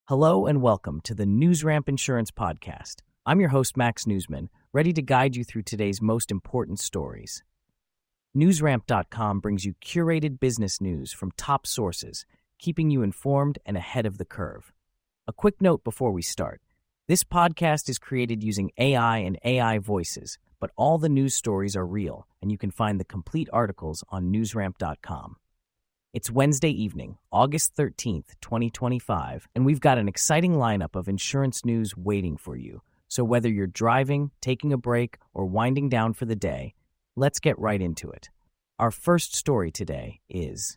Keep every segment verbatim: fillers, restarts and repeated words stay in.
Hello and welcome to the NewsRamp Insurance Podcast. I'm your host, Max Newsman, ready to guide you through today's most important stories. NewsRamp dot com brings you curated business news from top sources, keeping you informed and ahead of the curve. A quick note before we start. This podcast is created using A I and A I voices, but all the news stories are real, and you can find the complete articles on NewsRamp dot com. It's Wednesday evening, August thirteenth, twenty twenty-five, and we've got an exciting lineup of insurance news waiting for you. So whether you're driving, taking a break, or winding down for the day, let's get right into it. Our first story today is...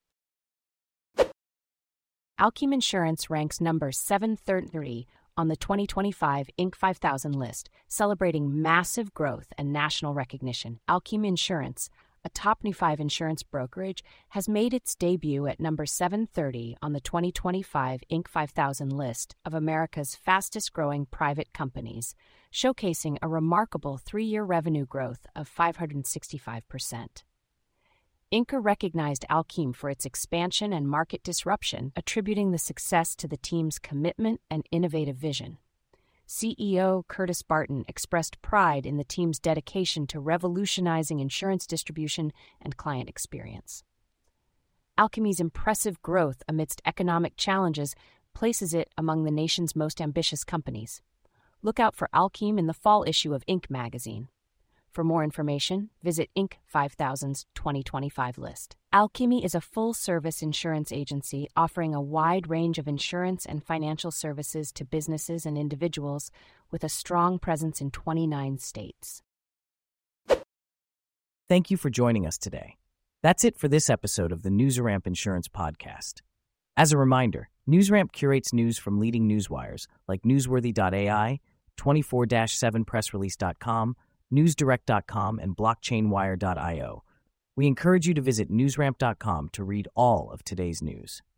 Alkem Insurance ranks number seven thirty on the twenty twenty-five Inc five thousand list, celebrating massive growth and national recognition. Alkem Insurance, a top twenty-five insurance brokerage, has made its debut at number seven thirty on the twenty twenty-five Inc five thousand list of America's fastest-growing private companies, showcasing a remarkable three-year revenue growth of five hundred sixty-five percent. Inc recognized Alkem for its expansion and market disruption, attributing the success to the team's commitment and innovative vision. C E O Curtis Barton expressed pride in the team's dedication to revolutionizing insurance distribution and client experience. Alkem's impressive growth amidst economic challenges places it among the nation's most ambitious companies. Look out for Alkem in the fall issue of Inc magazine. For more information, visit Inc five thousand's twenty twenty-five list. Alkem is a full-service insurance agency offering a wide range of insurance and financial services to businesses and individuals with a strong presence in twenty-nine states. Thank you for joining us today. That's it for this episode of the NewsRamp Insurance Podcast. As a reminder, NewsRamp curates news from leading newswires like newsworthy dot A I, twenty-four seven press release dot com, newsdirect dot com, and blockchain wire dot io. We encourage you to visit newsramp dot com to read all of today's news.